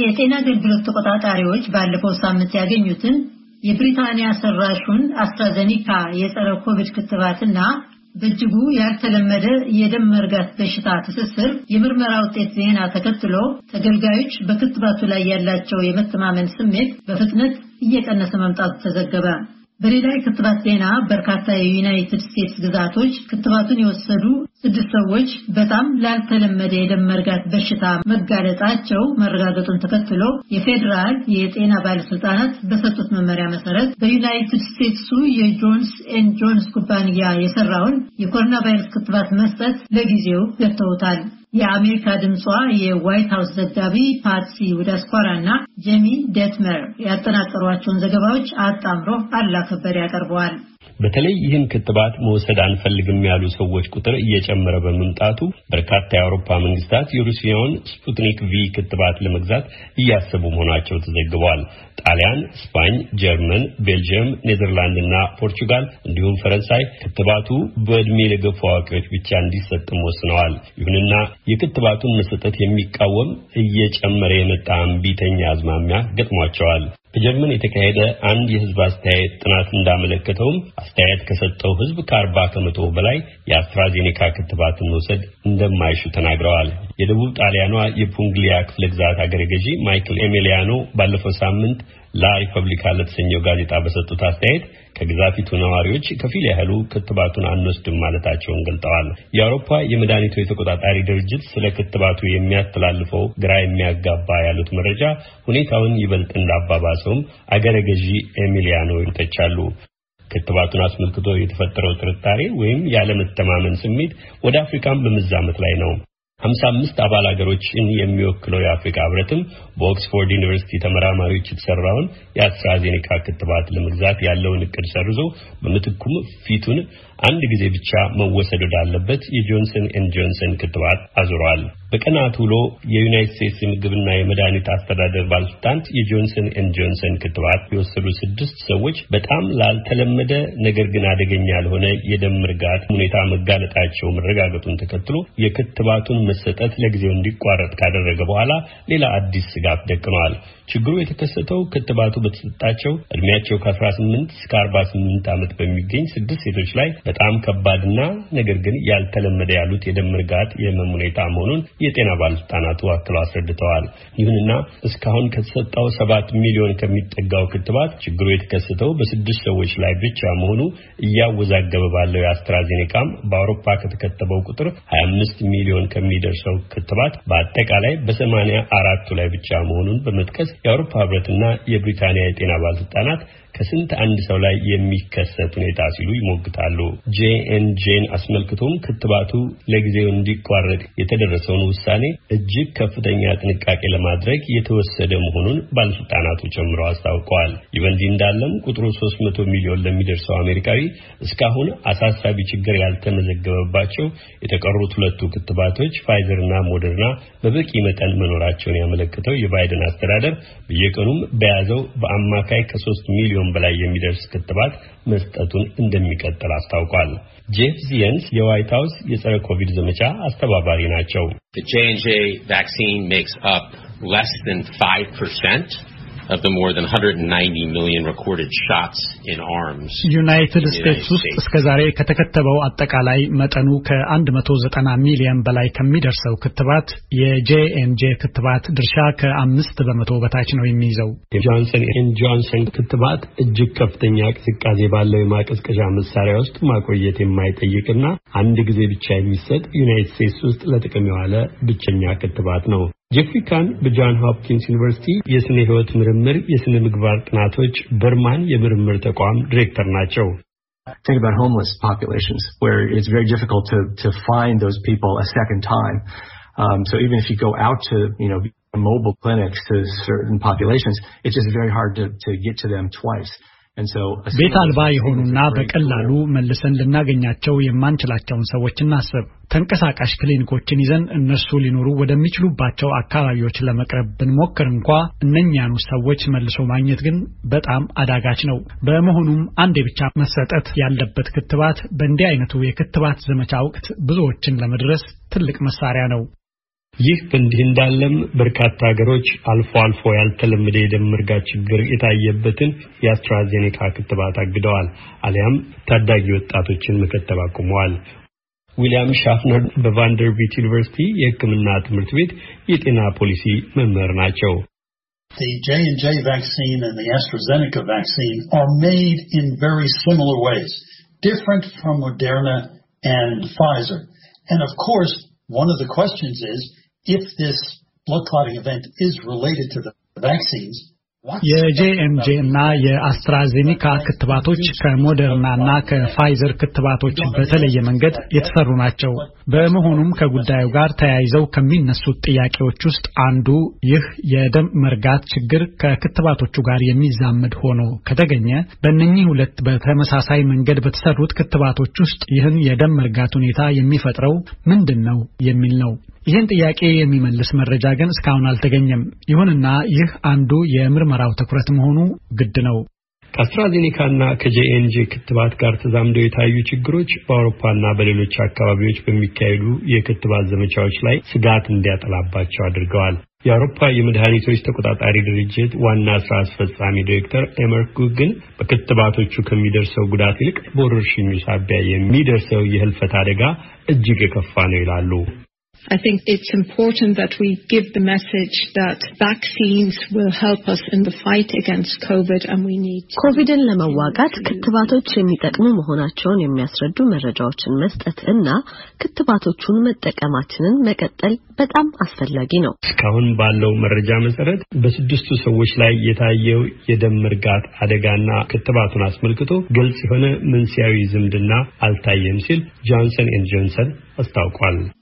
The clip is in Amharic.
የጤና አገልግሎት ተቆጣጣሪዎች ባለፈው ሳምንት ያገኙትን የብሪታንያ ሰራሹን አስትራዜኒካ የጸረ ኮቪድ ክትባትና በእጅጉ ያልተለመደ የደም መርጋት በሽታ ትስስር የምርመራ ውጤት ዜና ተከትሎ ተገልጋዮች በክትባቱ ላይ ያላቸው የመተማመን ስሜት በፍጥነት እየቀነሰ መምጣቱ ተዘገበ። በሌላ የክትባት ዜና በርካታ የዩናይትድ ስቴትስ ግዛቶች ክትባቱን የወሰዱ 6 ሰዎች በጣም ላልተለመደ የደም መርጋት በሽታ መጋለጣቸው መረጋገጡን ተከትሎ የፌዴራል የጤና ባለስልጣናት በሰጡት መመሪያ መሰረት በዩናይትድ ስቴትሱ የጆንስ ኤንድ ጆንስ ኩባንያ የሰራውን የኮሮና ቫይረስ ክትባት መስጠት ለጊዜው ገድተውታል። የአሜሪካ ድምጿ የዋይት ሃውስ ዘጋቢ ፓትሲ ውዳስኳራና ጄሚ ዴትመር ያጠናቀሯቸውን ዘገባዎች አጣምሮ አላከበር ያቀርበዋል። በተለይ ይህን ክትባት መውሰድ አንፈልግም ያሉ ሰዎች ቁጥር እየጨመረ በመምጣቱ በርካታ የአውሮፓ መንግስታት የሩሲያውን ስፑትኒክ ቪ ክትባት ለመግዛት እያሰቡ መሆናቸው ተዘግቧል። ጣሊያን፣ ስፓኝ፣ ጀርመን፣ ቤልጂየም፣ ኔዘርላንድና ፖርቹጋል እንዲሁም ፈረንሳይ ክትባቱ በእድሜ ለገፉ አዋቂዎች ብቻ እንዲሰጥም ወስነዋል። ይሁንና የክትባቱን መሰጠት የሚቃወም እየጨመረ የመጣ እምቢተኛ አዝማሚያ ገጥሟቸዋል። በጀርመን የተካሄደ አንድ የህዝብ አስተያየት ጥናት እንዳመለከተውም አስተያየት ከሰጠው ህዝብ ከ40% በላይ የአስትራዜኔካ ክትባትን መውሰድ እንደማይሹ ተናግረዋል። የደቡብ ጣሊያኗ የፑንግሊያ ክፍለ ግዛት አገረ ገዢ ማይክል ኤሜሊያኖ ባለፈው ሳምንት ላ ሪፐብሊካ ለተሰኘው ጋዜጣ በሰጡት አስተያየት ከግዛቲቱ ነዋሪዎች ከፊል ያህሉ ክትባቱን አንወስድም ማለታቸውን ገልጠዋል። የአውሮፓ የመድኃኒቶች ተቆጣጣሪ ድርጅት ስለ ክትባቱ የሚያስተላልፈው ግራ የሚያጋባ ያሉት መረጃ ሁኔታውን ይበልጥ እንዳባባሰውም አገረ ገዢ ኤሚሊያኖ ይተቻሉ። ክትባቱን አስመልክቶ የተፈጠረው ጥርጣሬ ወይም ያለመተማመን ስሜት ወደ አፍሪካም በመዛመት ላይ ነው። 55 አባል ሀገሮችን የሚወክለው የአፍሪካ ህብረትም በኦክስፎርድ ዩኒቨርሲቲ ተመራማሪዎች የተሰራውን የአስትራዜኔካ ክትባት ለመግዛት ያለውን እቅድ ሰርዞ በምትኩም ፊቱን አንድ ጊዜ ብቻ መወሰድ ወዳለበት የጆንሰን ኤንድ ጆንሰን ክትባት አዙሯል። በቀናት ውሎ የዩናይትድ ስቴትስ ምግብና የመድኃኒት አስተዳደር ባለስልጣን የጆንሰን ኤንድ ጆንሰን ክትባት የወሰዱ 6 ሰዎች በጣም ላልተለመደ ነገር ግን አደገኛ ያልሆነ የደም መርጋት ሁኔታ መጋለጣቸው መረጋገጡን ተከትሎ የክትባቱን መሰጠት ለጊዜው እንዲቋረጥ ካደረገ በኋላ ሌላ አዲስ ስጋት ደቅኗል። ችግሩ የተከሰተው ክትባቱ በተሰጣቸው እድሜያቸው ከ18 እስከ 48 ዓመት በሚገኝ 6 ሴቶች ላይ በጣም ከባድና ነገር ግን ያልተለመደ ያሉት የደም መርጋት የህመም ሁኔታ መሆኑን የጤና ባለስልጣናቱ አክለው አስረድተዋል። ይሁንና እስካሁን ከተሰጠው 7 ሚሊዮን ከሚጠጋው ክትባት ችግሩ የተከሰተው በ6 ሰዎች ላይ ብቻ መሆኑ እያወዛገበ ባለው የአስትራዜኔካም በአውሮፓ ከተከተበው ቁጥር 25 ሚሊዮን ከሚደርሰው ክትባት በአጠቃላይ በ84ቱ ላይ ብቻ መሆኑን በመጥቀስ የአውሮፓ ህብረትና የብሪታንያ የጤና ባለስልጣናት ከስንት አንድ ሰው ላይ የሚከሰት ሁኔታ ሲሉ ይሞግታሉ። ጄኤንጄን አስመልክቶም ክትባቱ ለጊዜው እንዲቋረጥ የተደረሰውን ውሳኔ እጅግ ከፍተኛ ጥንቃቄ ለማድረግ የተወሰደ መሆኑን ባለስልጣናቱ ጨምረው አስታውቀዋል። ይበንዲ እንዳለም ቁጥሩ 300 ሚሊዮን ለሚደርሰው አሜሪካዊ እስካሁን አሳሳቢ ችግር ያልተመዘገበባቸው የተቀሩት ሁለቱ ክትባቶች ፋይዘርና ሞደርና በበቂ መጠን መኖራቸውን ያመለከተው የባይደን አስተዳደር በየቀኑም በያዘው በአማካይ ከ3 ሚሊዮን በላይ የሚደርስ ክትባት መስጠቱን እንደሚቀጥል አስታውቋል። ጄፍ ዚየንስ የዋይት ሃውስ የጸረ ኮቪድ ዘመቻ አስተባባሪ ናቸው። The J&J vaccine makes up less than 5% of the more than 190 million recorded shots in arms. ዩናይትድ ስቴትስ ውስጥ እስከዛሬ ከተከተበው አጠቃላይ መጠኑ ከ190 ሚሊዮን በላይ ከሚደርሰው ክትባት የጄኤንጄ ክትባት ድርሻ ከ5% በታች ነው የሚይዘው። የጆንሰን ኤንድ ጆንሰን ክትባት እጅግ ከፍተኛ ቅዝቃዜ ባለው የማቀዝቀዣ መሳሪያ ውስጥ ማቆየት የማይጠይቅና አንድ ጊዜ ብቻ የሚሰጥ ዩናይትድ ስቴትስ ውስጥ ለጥቅም የዋለ ብቸኛ ክትባት ነው። ጄፍሪ ካን በጆን ሆፕኪንስ ዩኒቨርሲቲ የስነ ህይወት ምርምር የስነ ምግባር ጥናቶች በርማን የምርምር ተቋም ዲሬክተር ናቸው። Think about homeless populations where it's very difficult to find those people a second time. So even if you go out to, mobile clinics to certain populations, it's just very hard to get to them twice. ቤት አልባ የሆኑና በቀላሉ መልሰን ልናገኛቸው የማንችላቸውን ሰዎች እናስብ። ተንቀሳቃሽ ክሊኒኮችን ይዘን እነሱ ሊኖሩ ወደሚችሉባቸው አካባቢዎች ለመቅረብ ብንሞክር እንኳ እነኛኑ ሰዎች መልሶ ማግኘት ግን በጣም አዳጋች ነው። በመሆኑም አንዴ ብቻ መሰጠት ያለበት ክትባት በእንዲህ አይነቱ የክትባት ዘመቻ ወቅት ብዙዎችን ለመድረስ ትልቅ መሳሪያ ነው። ይህ በእንዲህ እንዳለም በርካታ ሀገሮች አልፎ አልፎ ያልተለመደ የደም መርጋት ችግር የታየበትን የአስትራዜኔካ ክትባት አግደዋል አሊያም ታዳጊ ወጣቶችን መከተብ አቁመዋል። ዊሊያም ሻፍነር በቫንደርቢልት ዩኒቨርሲቲ የሕክምና ትምህርት ቤት የጤና ፖሊሲ መምህር ናቸው። The J&J vaccine and the AstraZeneca vaccine are made in very similar ways, different from Moderna and Pfizer. And of course, one of the questions is, if this blood clotting event is related to the vaccines, የጄኤምጄ እና የአስትራዜኒካ ክትባቶች ከሞደርና እና ከፋይዘር ክትባቶች በተለየ መንገድ የተሰሩ ናቸው። በመሆኑም ከጉዳዩ ጋር ተያይዘው ከሚነሱት ጥያቄዎች ውስጥ አንዱ ይህ የደም መርጋት ችግር ከክትባቶቹ ጋር የሚዛመድ ሆኖ ከተገኘ በእነኚህ ሁለት በተመሳሳይ መንገድ በተሰሩት ክትባቶች ውስጥ ይህን የደም መርጋት ሁኔታ የሚፈጥረው ምንድነው የሚል ነው። ይህን ጥያቄ የሚመልስ መረጃ ግን እስካሁን አልተገኘም። ይሁንና ይህ አንዱ የምርመራው ትኩረት መሆኑ ግድ ነው። ከአስትራዜኔካና ከጄኤንጄ ክትባት ጋር ተዛምደው የታዩ ችግሮች በአውሮፓና በሌሎች አካባቢዎች በሚካሄዱ የክትባት ዘመቻዎች ላይ ስጋት እንዲያጠላባቸው አድርገዋል። የአውሮፓ የመድኃኒቶች ተቆጣጣሪ ድርጅት ዋና ስራ አስፈጻሚ ዳይሬክተር ኤመርኩ ግን በክትባቶቹ ከሚደርሰው ጉዳት ይልቅ በወረርሽኙ ሳቢያ የሚደርሰው የህልፈት አደጋ እጅግ የከፋ ነው ይላሉ። I think it's important that we give the message that vaccines will help us in the fight against COVID and we need ኮቪድን ለመዋጋት ክትባቶች የሚጠቅሙ መሆናቸውን የሚያስረዱ መረጃዎችን መስጠት እና ክትባቶቹን መጠቀማችንን መቀጠል በጣም አስፈላጊ ነው። እስካሁን ባለው መረጃ መሰረት በስድስቱ ሰዎች ላይ የታየው የደም መርጋት አደጋና ክትባቱን አስመልክቶ ግልጽ የሆነ መንስኤያዊ ዝምድና አልታየም ሲል ጆንሰን ኤንድ ጆንሰን አስታውቋል።